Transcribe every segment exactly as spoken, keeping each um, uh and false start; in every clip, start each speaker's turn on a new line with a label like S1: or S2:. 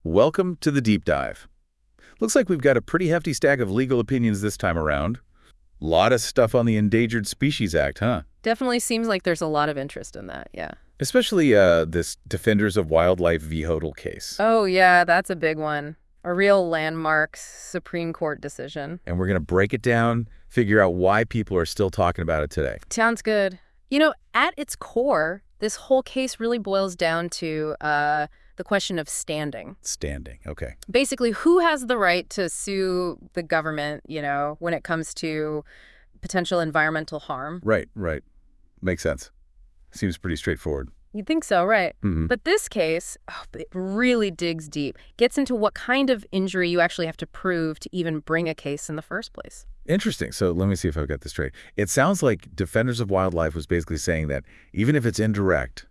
S1: Welcome to the deep dive. Looks like we've got a pretty hefty stack of legal opinions this time around. Lot of stuff on the Endangered Species Act, huh?
S2: Definitely seems like there's a lot of interest in that, yeah.
S1: Especially uh, this Defenders of Wildlife v. Hodel case.
S2: Oh, yeah, that's a big one. A real landmark Supreme Court decision.
S1: And we're going to break it down, figure out why people are still talking about it today.
S2: Sounds good. You know, at its core, this whole case really boils down to uh, the question of standing.
S1: Standing, okay.
S2: Basically, who has the right to sue the government, you know, when it comes to potential environmental harm?
S1: Right, right. Makes sense. Seems pretty straightforward.
S2: You'd think so, right?
S1: Mm-hmm.
S2: But this case, oh, it really digs deep, gets into what kind of injury you actually have to prove to even bring a case in the first place.
S1: Interesting. So let me see if I've got this straight. It sounds like Defenders of Wildlife was basically saying that even if it's indirect,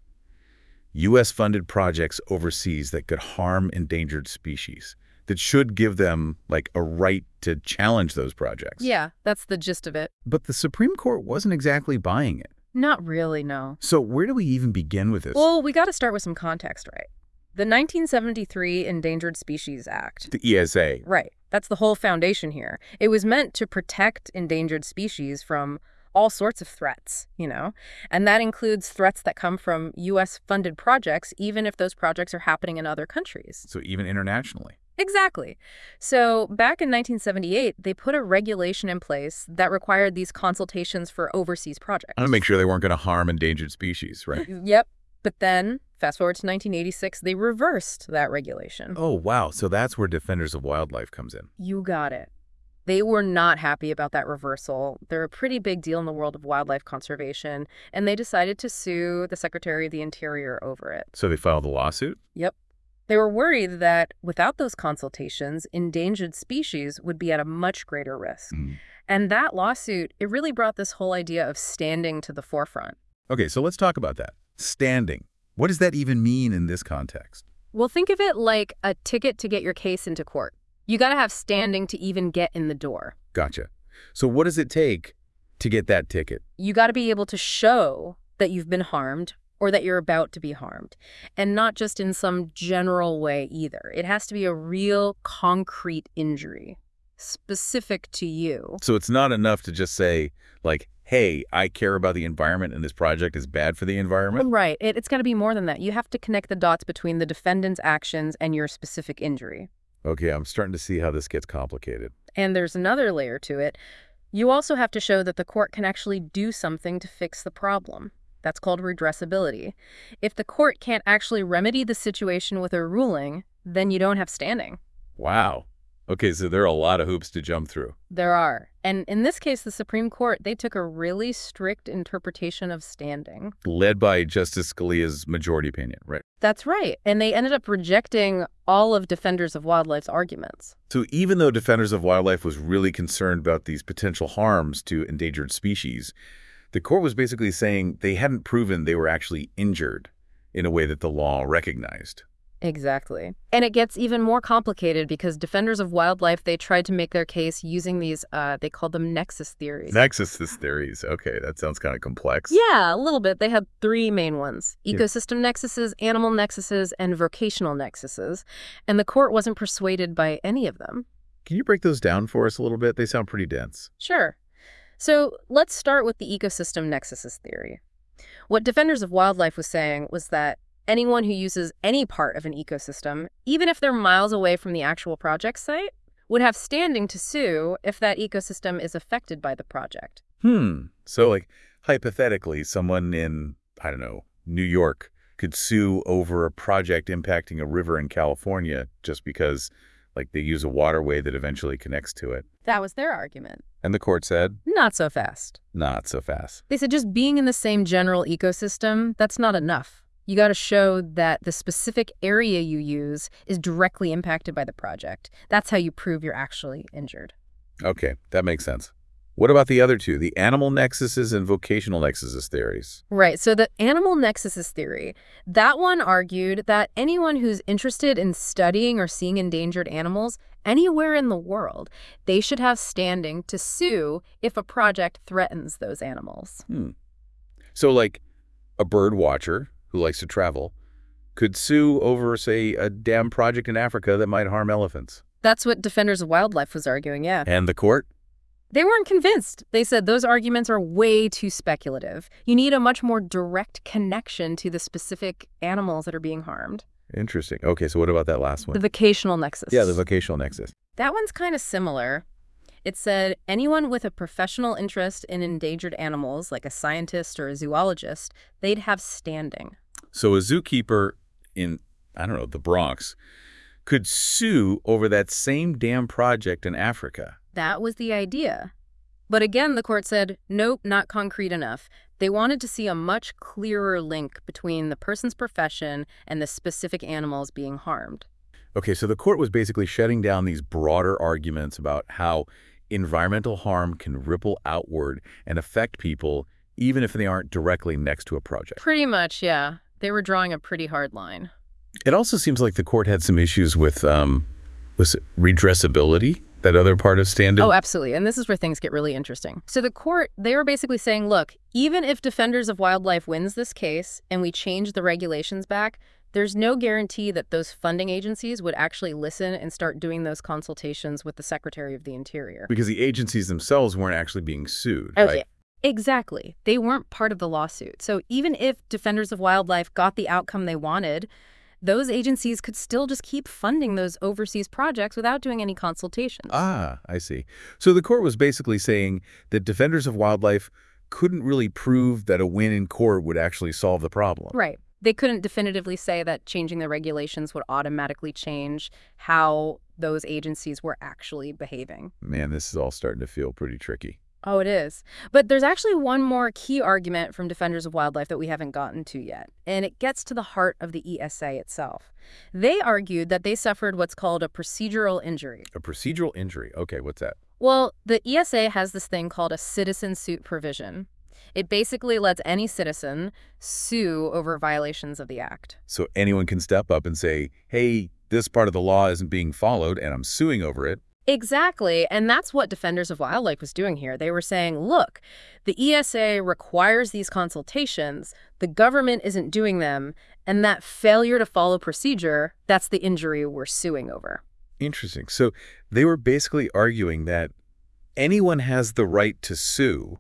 S1: U S funded projects overseas that could harm endangered species, that should give them like a right to challenge those projects.
S2: Yeah, that's the gist of it.
S1: But the Supreme Court wasn't exactly buying it.
S2: Not really, no.
S1: So where do we even begin with this?
S2: Well, we got to start with some context, right? The nineteen seventy-three Endangered Species Act.
S1: The E S A.
S2: Right. That's the whole foundation here. It was meant to protect endangered species from all sorts of threats, you know? And that includes threats that come from U S funded projects, even if those projects are happening in other countries.
S1: So even internationally.
S2: Exactly. So back in nineteen seventy-eight, they put a regulation in place that required these consultations for overseas projects.
S1: I want to make sure they weren't going to harm endangered species, right?
S2: Yep. But then, fast forward to nineteen eighty-six, they reversed that regulation.
S1: Oh, wow. So that's where Defenders of Wildlife comes in.
S2: You got it. They were not happy about that reversal. They're a pretty big deal in the world of wildlife conservation, and they decided to sue the Secretary of the Interior over it.
S1: So they filed a lawsuit?
S2: Yep. They were worried that without those consultations, endangered species would be at a much greater risk.
S1: Mm.
S2: And that lawsuit, it really brought this whole idea of standing to the forefront.
S1: Okay, so let's talk about that. Standing. What does that even mean in this context?
S2: Well, think of it like a ticket to get your case into court. You got to have standing to even get in the door.
S1: Gotcha. So what does it take to get that ticket?
S2: You got to be able to show that you've been harmed or that you're about to be harmed, and not just in some general way either. It has to be a real concrete injury, specific to you.
S1: So it's not enough to just say, like, hey, I care about the environment and this project is bad for the environment?
S2: Right. It, it's got to be more than that. You have to connect the dots between the defendant's actions and your specific injury.
S1: Okay, I'm starting to see how this gets complicated.
S2: And there's another layer to it. You also have to show that the court can actually do something to fix the problem. That's called redressability. If the court can't actually remedy the situation with a ruling, then you don't have standing.
S1: Wow. Okay, so there are a lot of hoops to jump through.
S2: There are. And in this case, the Supreme Court, they took a really strict interpretation of standing.
S1: Led by Justice Scalia's majority opinion, right?
S2: That's right. And they ended up rejecting all of Defenders of Wildlife's arguments.
S1: So even though Defenders of Wildlife was really concerned about these potential harms to endangered species, the court was basically saying they hadn't proven they were actually injured in a way that the law recognized.
S2: Exactly. And it gets even more complicated because Defenders of Wildlife, they tried to make their case using these, uh, they called them nexus theories.
S1: Nexus theories. Okay, that sounds kind of complex.
S2: Yeah, a little bit. They had three main ones: ecosystem
S1: yeah.
S2: nexuses, animal nexuses, and vocational nexuses. And the court wasn't persuaded by any of them.
S1: Can you break those down for us a little bit? They sound pretty dense.
S2: Sure. So let's start with the ecosystem nexuses theory. What Defenders of Wildlife was saying was that anyone who uses any part of an ecosystem, even if they're miles away from the actual project site, would have standing to sue if that ecosystem is affected by the project.
S1: Hmm. So, like, hypothetically, someone in, I don't know, New York could sue over a project impacting a river in California just because, like, they use a waterway that eventually connects to it.
S2: That was their argument.
S1: And the court said?
S2: Not so fast.
S1: Not so fast.
S2: They said just being in the same general ecosystem, that's not enough. You got to show that the specific area you use is directly impacted by the project. That's how you prove you're actually injured.
S1: Okay, that makes sense. What about the other two, the animal nexuses and vocational nexuses theories?
S2: Right, so the animal nexuses theory, that one argued that anyone who's interested in studying or seeing endangered animals anywhere in the world, they should have standing to sue if a project threatens those animals.
S1: Hmm. So like a bird watcher who likes to travel could sue over, say, a dam project in Africa that might harm elephants.
S2: That's what Defenders of Wildlife was arguing, yeah.
S1: And the court?
S2: They weren't convinced. They said those arguments are way too speculative. You need a much more direct connection to the specific animals that are being harmed.
S1: Interesting. Okay, so what about that last one?
S2: The vocational nexus.
S1: Yeah, the vocational nexus.
S2: That one's kind of similar. It said anyone with a professional interest in endangered animals, like a scientist or a zoologist, they'd have standing.
S1: So a zookeeper in, I don't know, the Bronx could sue over that same dam project in Africa.
S2: That was the idea. But again, the court said, nope, not concrete enough. They wanted to see a much clearer link between the person's profession and the specific animals being harmed.
S1: Okay, so the court was basically shutting down these broader arguments about how environmental harm can ripple outward and affect people even if they aren't directly next to a project.
S2: Pretty much, yeah. They were drawing a pretty hard line.
S1: It also seems like the court had some issues with, um, was it redressability? That other part of stand-in?
S2: Oh, absolutely. And this is where things get really interesting. So the court, they were basically saying, look, even if Defenders of Wildlife wins this case and we change the regulations back, there's no guarantee that those funding agencies would actually listen and start doing those consultations with the Secretary of the Interior.
S1: Because the agencies themselves weren't actually being sued,
S2: Okay.
S1: right?
S2: Exactly. They weren't part of the lawsuit. So even if Defenders of Wildlife got the outcome they wanted, those agencies could still just keep funding those overseas projects without doing any consultations.
S1: Ah, I see. So the court was basically saying that Defenders of Wildlife couldn't really prove that a win in court would actually solve the problem.
S2: Right. They couldn't definitively say that changing the regulations would automatically change how those agencies were actually behaving.
S1: Man, this is all starting to feel pretty tricky.
S2: Oh, it is. But there's actually one more key argument from Defenders of Wildlife that we haven't gotten to yet, and it gets to the heart of the E S A itself. They argued that they suffered what's called a procedural injury.
S1: A procedural injury. Okay, what's that?
S2: Well, the E S A has this thing called a citizen suit provision. It basically lets any citizen sue over violations of the act.
S1: So anyone can step up and say, hey, this part of the law isn't being followed, and I'm suing over it.
S2: Exactly, and that's what Defenders of Wildlife was doing here. They were saying, look, the E S A requires these consultations, the government isn't doing them, and that failure to follow procedure, that's the injury we're suing over.
S1: Interesting. So they were basically arguing that anyone has the right to sue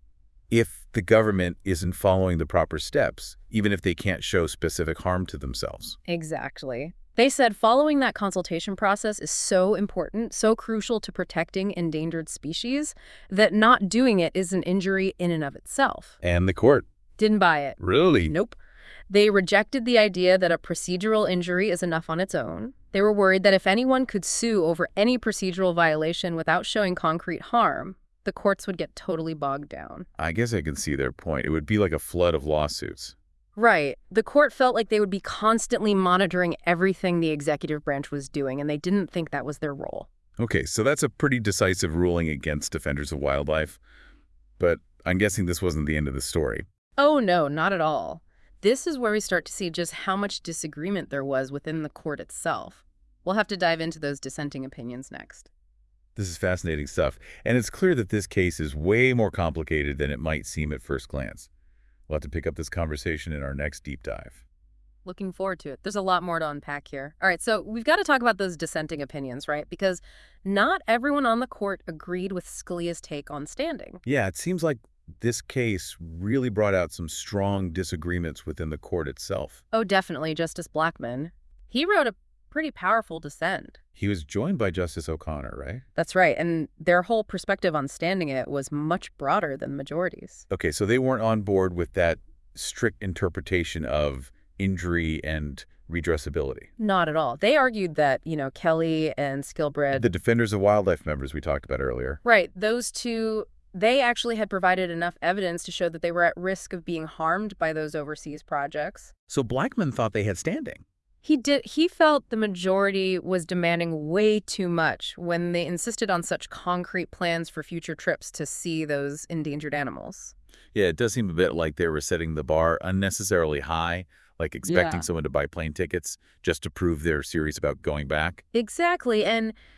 S1: if the government isn't following the proper steps, even if they can't show specific harm to themselves.
S2: Exactly. They said following that consultation process is so important, so crucial to protecting endangered species, that not doing it is an injury in and of itself.
S1: And the court
S2: Didn't buy it.
S1: really?
S2: Nope. They rejected the idea that a procedural injury is enough on its own. They were worried that if anyone could sue over any procedural violation without showing concrete harm, the courts would get totally bogged down.
S1: I guess I can see their point. It would be like a flood of lawsuits.
S2: Right. The court felt like they would be constantly monitoring everything the executive branch was doing, and they didn't think that was their role.
S1: Okay, so that's a pretty decisive ruling against Defenders of Wildlife. But I'm guessing this wasn't the end of the story.
S2: Oh, no, not at all. This is where we start to see just how much disagreement there was within the court itself. We'll have to dive into those dissenting opinions next.
S1: This is fascinating stuff, and it's clear that this case is way more complicated than it might seem at first glance. We'll have to pick up this conversation in our next deep dive.
S2: Looking forward to it. There's a lot more to unpack here. All right, so we've got to talk about those dissenting opinions, right? Because not everyone on the court agreed with Scalia's take on standing.
S1: Yeah, it seems like this case really brought out some strong disagreements within the court itself.
S2: Oh, definitely, Justice Blackmun. He wrote a pretty powerful dissent.
S1: He was joined by Justice O'Connor, right?
S2: That's right, and their whole perspective on standing it was much broader than majorities.
S1: Okay, so they weren't on board with that strict interpretation of injury and redressability.
S2: Not at all. They argued that, you know, Kelly and Skilbred...
S1: The Defenders of Wildlife members we talked about earlier.
S2: Right, those two, they actually had provided enough evidence to show that they were at risk of being harmed by those overseas projects.
S1: So Blackmun thought they had standing.
S2: He did. He felt the majority was demanding way too much when they insisted on such concrete plans for future trips to see those endangered animals.
S1: Yeah, it does seem a bit like they were setting the bar unnecessarily high, like expecting
S2: Yeah.
S1: someone to buy plane tickets just to prove they're serious about going back.
S2: Exactly. And,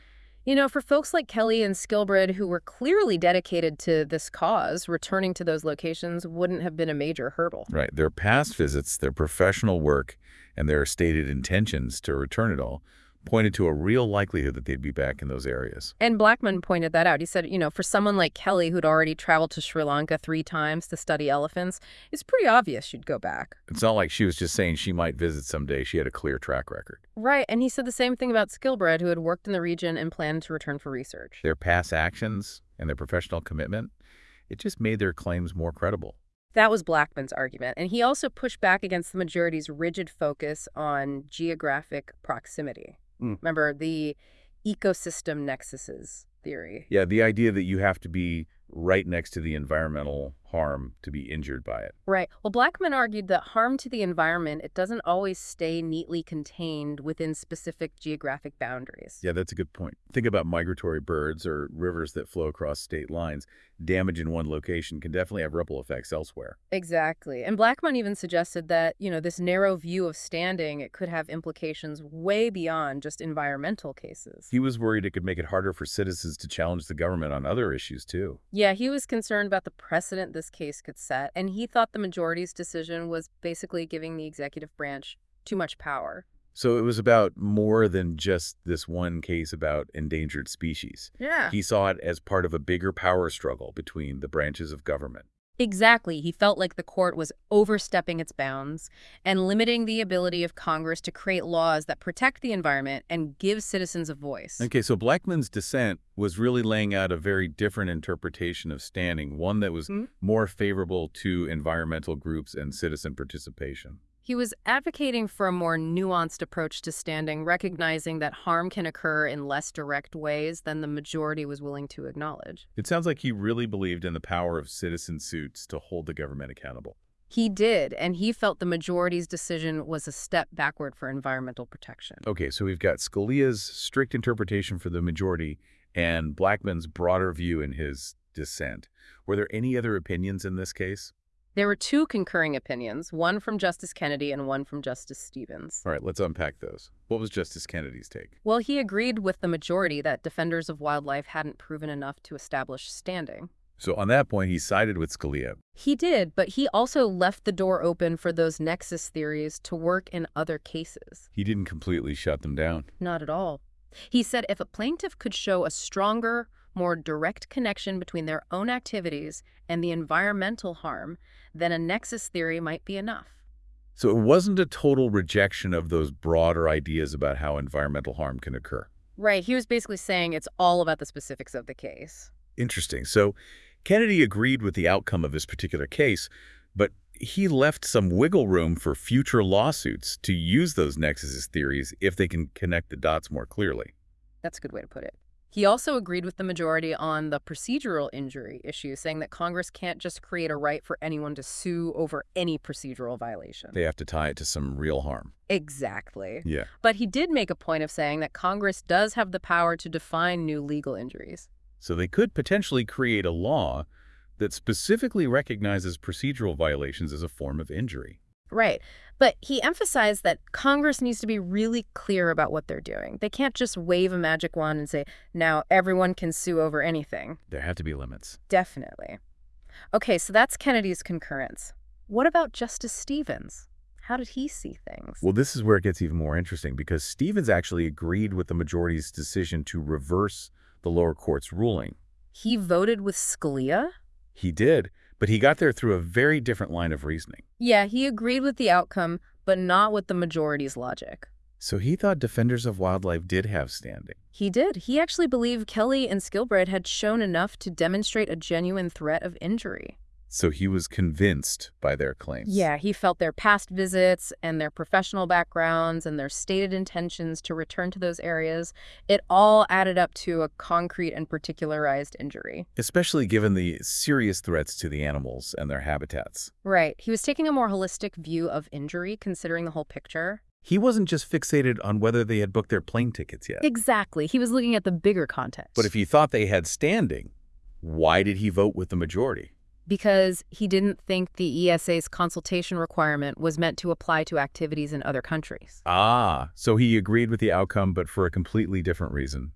S2: You know, for folks like Kelly and Skilbred, who were clearly dedicated to this cause, returning to those locations wouldn't have been a major hurdle.
S1: Right. Their past visits, their professional work, and their stated intentions to return it all pointed to a real likelihood that they'd be back in those areas.
S2: And Blackmun pointed that out. He said, you know, for someone like Kelly, who'd already traveled to Sri Lanka three times to study elephants, it's pretty obvious she'd go back.
S1: It's not like she was just saying she might visit someday. She had a clear track record.
S2: Right, and he said the same thing about Skilbred, who had worked in the region and planned to return for research.
S1: Their past actions and their professional commitment, it just made their claims more credible.
S2: That was Blackmun's argument, and he also pushed back against the majority's rigid focus on geographic proximity.
S1: Mm.
S2: Remember, the ecosystem nexuses theory.
S1: Yeah, the idea that you have to be right next to the environmental harm to be injured by it.
S2: Right. Well, Blackmun argued that harm to the environment, it doesn't always stay neatly contained within specific geographic boundaries.
S1: Yeah, that's a good point. Think about migratory birds or rivers that flow across state lines. Damage in one location can definitely have ripple effects elsewhere.
S2: Exactly. And Blackmun even suggested that, you know, this narrow view of standing, it could have implications way beyond just environmental cases.
S1: He was worried it could make it harder for citizens to challenge the government on other issues, too.
S2: Yeah, he was concerned about the precedent this case could set, and he thought the majority's decision was basically giving the executive branch too much power.
S1: So it was about more than just this one case about endangered species.
S2: Yeah.
S1: He saw it as part of a bigger power struggle between the branches of government.
S2: Exactly. He felt like the court was overstepping its bounds and limiting the ability of Congress to create laws that protect the environment and give citizens a voice.
S1: Okay, so Blackmun's dissent was really laying out a very different interpretation of standing, one that was
S2: Mm-hmm.
S1: more favorable to environmental groups and citizen participation.
S2: He was advocating for a more nuanced approach to standing, recognizing that harm can occur in less direct ways than the majority was willing to acknowledge.
S1: It sounds like he really believed in the power of citizen suits to hold the government accountable.
S2: He did, and he felt the majority's decision was a step backward for environmental protection.
S1: Okay, so we've got Scalia's strict interpretation for the majority and Blackmun's broader view in his dissent. Were there any other opinions in this case?
S2: There were two concurring opinions, one from Justice Kennedy and one from Justice Stevens.
S1: All right, let's unpack those. What was Justice Kennedy's take?
S2: Well, he agreed with the majority that defenders of wildlife hadn't proven enough to establish standing.
S1: So on that point, he sided with Scalia.
S2: He did, but he also left the door open for those nexus theories to work in other cases.
S1: He didn't completely shut them down.
S2: Not at all. He said if a plaintiff could show a stronger, more direct connection between their own activities and the environmental harm, then a nexus theory might be enough.
S1: So it wasn't a total rejection of those broader ideas about how environmental harm can occur.
S2: Right. He was basically saying it's all about the specifics of the case.
S1: Interesting. So Kennedy agreed with the outcome of this particular case, but he left some wiggle room for future lawsuits to use those nexus theories if they can connect the dots more clearly.
S2: That's a good way to put it. He also agreed with the majority on the procedural injury issue, saying that Congress can't just create a right for anyone to sue over any procedural violation.
S1: They have to tie it to some real harm.
S2: Exactly.
S1: Yeah.
S2: But he did make a point of saying that Congress does have the power to define new legal injuries.
S1: So they could potentially create a law that specifically recognizes procedural violations as a form of injury.
S2: Right. But he emphasized that Congress needs to be really clear about what they're doing. They can't just wave a magic wand and say, now everyone can sue over anything.
S1: There have to be limits.
S2: Definitely. Okay, so that's Kennedy's concurrence. What about Justice Stevens? How did he see things?
S1: Well, this is where it gets even more interesting because Stevens actually agreed with the majority's decision to reverse the lower court's ruling.
S2: He voted with Scalia?
S1: He did, but he got there through a very different line of reasoning.
S2: Yeah, he agreed with the outcome, but not with the majority's logic.
S1: So he thought defenders of wildlife did have standing.
S2: He did. He actually believed Kelly and Skilbred had shown enough to demonstrate a genuine threat of injury.
S1: So he was convinced by their claims.
S2: Yeah, he felt their past visits and their professional backgrounds and their stated intentions to return to those areas, it all added up to a concrete and particularized injury.
S1: Especially given the serious threats to the animals and their habitats.
S2: Right. He was taking a more holistic view of injury, considering the whole picture.
S1: He wasn't just fixated on whether they had booked their plane tickets yet.
S2: Exactly. He was looking at the bigger context.
S1: But if he thought they had standing, why did he vote with the majority?
S2: Because he didn't think the E S A's consultation requirement was meant to apply to activities in other countries.
S1: Ah, so he agreed with the outcome, but for a completely different reason.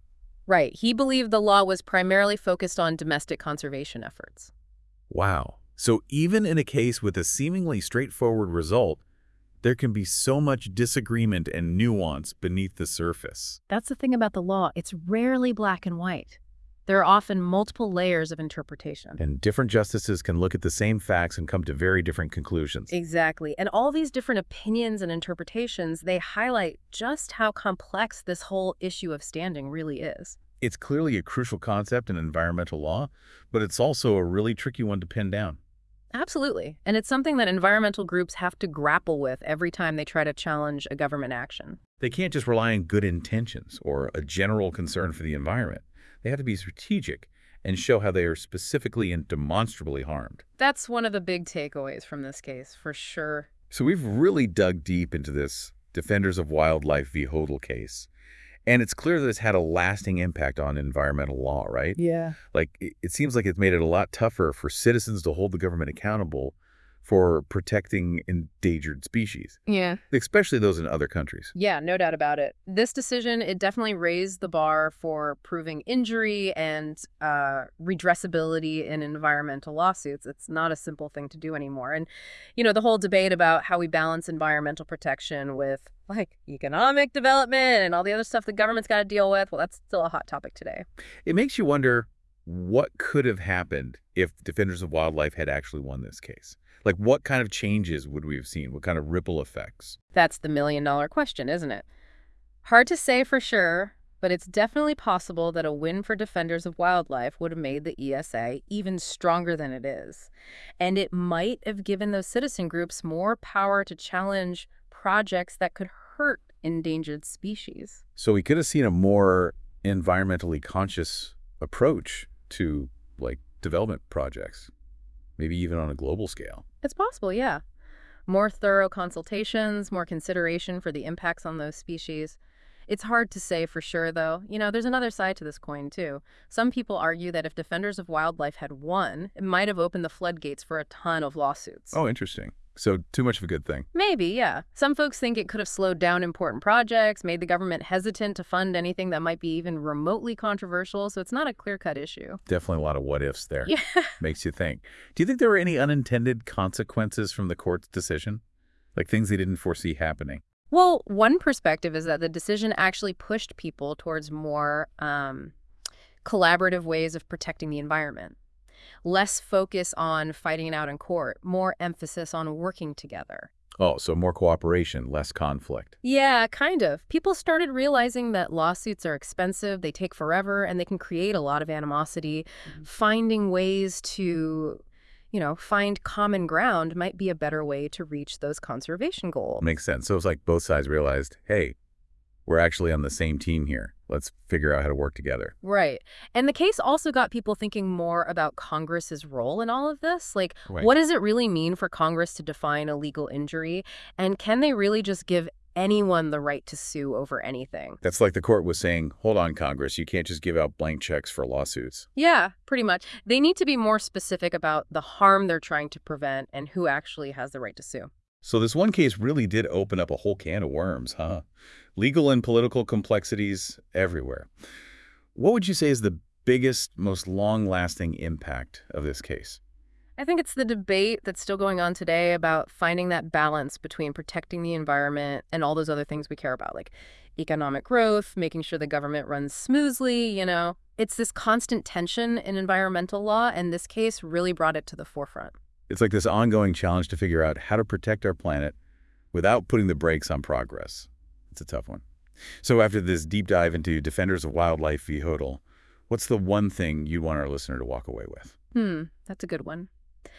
S2: Right. He believed the law was primarily focused on domestic conservation efforts.
S1: Wow. So even in a case with a seemingly straightforward result, there can be so much disagreement and nuance beneath the surface.
S2: That's the thing about the law. It's rarely black and white. There are often multiple layers of interpretation.
S1: And different justices can look at the same facts and come to very different conclusions.
S2: Exactly. And all these different opinions and interpretations, they highlight just how complex this whole issue of standing really is.
S1: It's clearly a crucial concept in environmental law, but it's also a really tricky one to pin down.
S2: Absolutely. And it's something that environmental groups have to grapple with every time they try to challenge a government action.
S1: They can't just rely on good intentions or a general concern for the environment. They have to be strategic and show how they are specifically and demonstrably harmed.
S2: That's one of the big takeaways from this case, for sure.
S1: So we've really dug deep into this Defenders of Wildlife v. Hodel case. And it's clear that it's had a lasting impact on environmental law, right?
S2: Yeah.
S1: Like, it, it seems like it's made it a lot tougher for citizens to hold the government accountable for protecting endangered species,
S2: Yeah.
S1: especially those in other countries.
S2: Yeah, no doubt about it. This decision, it definitely raised the bar for proving injury and uh, redressability in environmental lawsuits. It's not a simple thing to do anymore. And, you know, the whole debate about how we balance environmental protection with, like, economic development and all the other stuff the government's got to deal with, well, that's still a hot topic today.
S1: It makes you wonder what could have happened if Defenders of Wildlife had actually won this case. Like, what kind of changes would we have seen? What kind of ripple effects?
S2: That's the million-dollar question, isn't it? Hard to say for sure, but it's definitely possible that a win for Defenders of Wildlife would have made the E S A even stronger than it is. And it might have given those citizen groups more power to challenge projects that could hurt endangered species.
S1: So we could have seen a more environmentally conscious approach to, like, development projects, maybe even on a global scale.
S2: It's possible, yeah. More thorough consultations, more consideration for the impacts on those species. It's hard to say for sure, though. You know, there's another side to this coin, too. Some people argue that if Defenders of Wildlife had won, it might have opened the floodgates for a ton of lawsuits.
S1: Oh, interesting. So too much of a good thing.
S2: Maybe, yeah. Some folks think it could have slowed down important projects, made the government hesitant to fund anything that might be even remotely controversial, so it's not a clear-cut issue.
S1: Definitely a lot of what-ifs there.
S2: Yeah.
S1: Makes you think. Do you think there were any unintended consequences from the court's decision? Like things they didn't foresee happening?
S2: Well, one perspective is that the decision actually pushed people towards more um, collaborative ways of protecting the environment. Less focus on fighting it out in court, more emphasis on working together.
S1: Oh, so more cooperation, less conflict.
S2: Yeah, kind of. People started realizing that lawsuits are expensive, they take forever, and they can create a lot of animosity. Mm-hmm. Finding ways to, you know, find common ground might be a better way to reach those conservation goals.
S1: Makes sense. So it's like both sides realized, hey, we're actually on the same team here. Let's figure out how to work together.
S2: Right. And the case also got people thinking more about Congress's role in all of this. Like,
S1: Right.
S2: What does it really mean for Congress to define a legal injury? And can they really just give anyone the right to sue over anything?
S1: That's like the court was saying, hold on, Congress, you can't just give out blank checks for lawsuits.
S2: Yeah, pretty much. They need to be more specific about the harm they're trying to prevent and who actually has the right to sue.
S1: So this one case really did open up a whole can of worms, huh? Legal and political complexities everywhere. What would you say is the biggest, most long-lasting impact of this case?
S2: I think it's the debate that's still going on today about finding that balance between protecting the environment and all those other things we care about, like economic growth, making sure the government runs smoothly, you know. It's this constant tension in environmental law, and this case really brought it to the forefront.
S1: It's like this ongoing challenge to figure out how to protect our planet without putting the brakes on progress. It's a tough one. So after this deep dive into Defenders of Wildlife v. Hodel, what's the one thing you want our listener to walk away with?
S2: Hmm, that's a good one.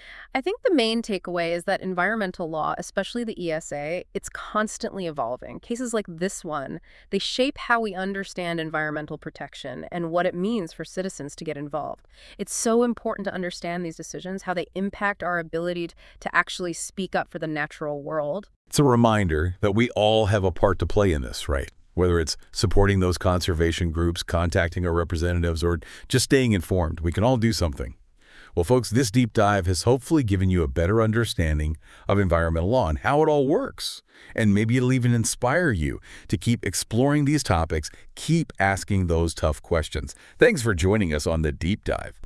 S2: I think the main takeaway is that environmental law, especially the E S A, it's constantly evolving. Cases like this one, they shape how we understand environmental protection and what it means for citizens to get involved. It's so important to understand these decisions, how they impact our ability to actually speak up for the natural world.
S1: It's a reminder that we all have a part to play in this, right? Whether it's supporting those conservation groups, contacting our representatives, or just staying informed, we can all do something. Well, folks, this deep dive has hopefully given you a better understanding of environmental law and how it all works. And maybe it'll even inspire you to keep exploring these topics, keep asking those tough questions. Thanks for joining us on the deep dive.